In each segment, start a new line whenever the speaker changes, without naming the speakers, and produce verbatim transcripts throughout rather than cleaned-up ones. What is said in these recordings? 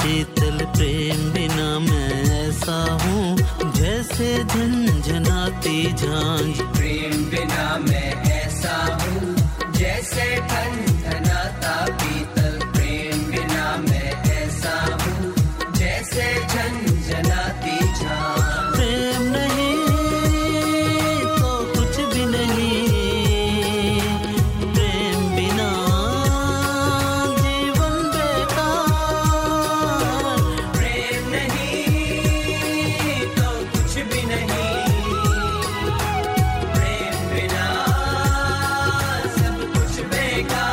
शीतल प्रेम बिना मैं ऐसा हूँ जैसे झनझनाती झांझ।
प्रेम बिना मैं ऐसा हूँ जैसे झनझनाता पीतल। प्रेम बिना मैं ऐसा हूँ जैसे झनझनाती झांझ।
प्रेम नहीं तो कुछ भी नहीं, प्रेम बिना जीवन बेकार।
प्रेम नहीं तो कुछ भी नहीं, प्रेम बिना सब कुछ बेकार।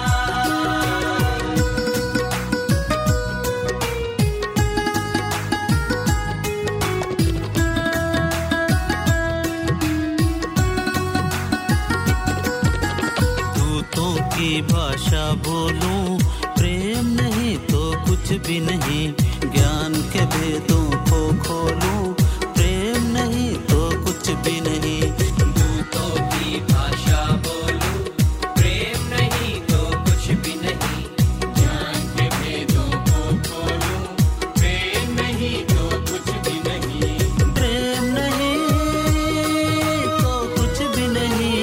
दूतों की भाषा बोलूं, प्रेम नहीं तो कुछ भी नहीं। ज्ञान के भेदों को खोलूं, प्रेम नहीं तो कुछ भी नहीं।
दूतों की भाषा बोलूं, प्रेम नहीं तो कुछ भी नहीं। ज्ञान के भेदों को खोलूं, प्रेम नहीं तो कुछ भी नहीं।
प्रेम नहीं तो कुछ भी नहीं,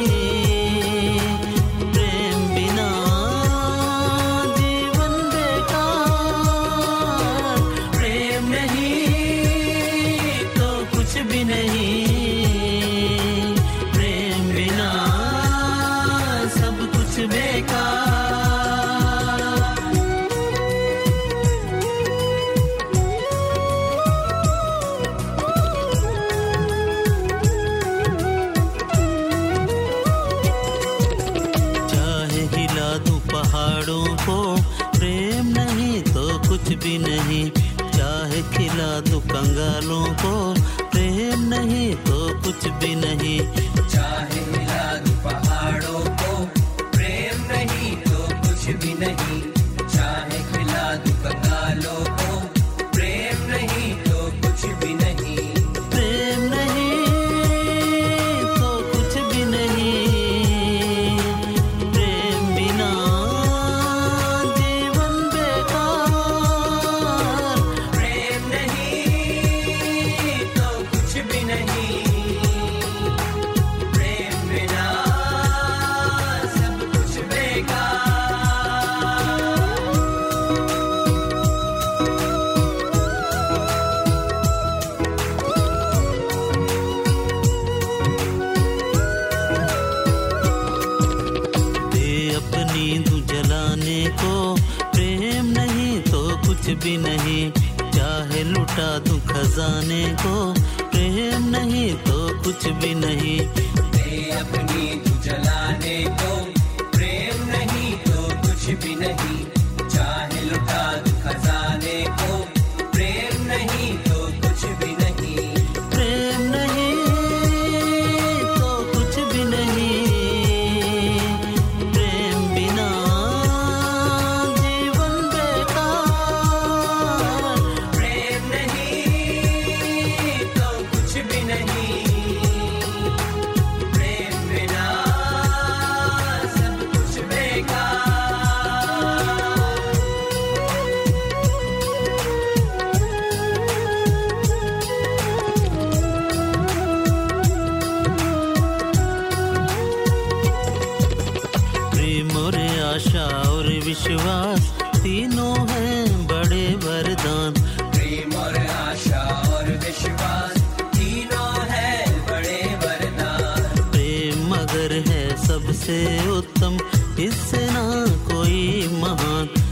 प्रेम बिना जीवन बेकार।
प्रेम नहीं तो कुछ भी नहीं,
प्रेम बिना
सब कुछ बेकार।
चाहे हिला दूं पहाड़ों को, प्रेम नहीं तो कुछ भी नहीं। चाहे खिला दूं कंगालों को, प्रेम नहीं तो कुछ भी नहीं।
चाहे मिला दूं पहाड़ों को, प्रेम नहीं तो कुछ भी नहीं। चाहे खिला दूं कंगालों को, प्रेम नहीं तो कुछ भी नहीं।
प्रेम नहीं तो कुछ भी नहीं, प्रेम बिना जीवन बेकार।
प्रेम नहीं तो कुछ भी नहीं, प्रेम बिना सब कुछ बेकार।
दे अपनी दूं जलाने को, प्रेम नहीं तो कुछ भी नहीं। चाहे लुटा दूं खजाने को, प्रेम नहीं तो कुछ भी नहीं।
दे अपनी तू जलाने को, प्रेम नहीं तो कुछ भी नहीं। चाहे लुटा दूं खजाने को, प्रेम नहीं तो कुछ भी नहीं।
प्रेम नहीं तो कुछ भी नहीं, प्रेम बिना जीवन बेकार।
प्रेम नहीं तो कुछ भी नहीं, प्रेम बिना सब कुछ बेकार।
प्रेम और आशा और विश्वास तीनों हैं बड़े वरदान।
प्रेम और आशा और विश्वास तीनों है बड़े वरदान।
प्रेम अगर है सबसे उत्तम, इससे ना कोई महान।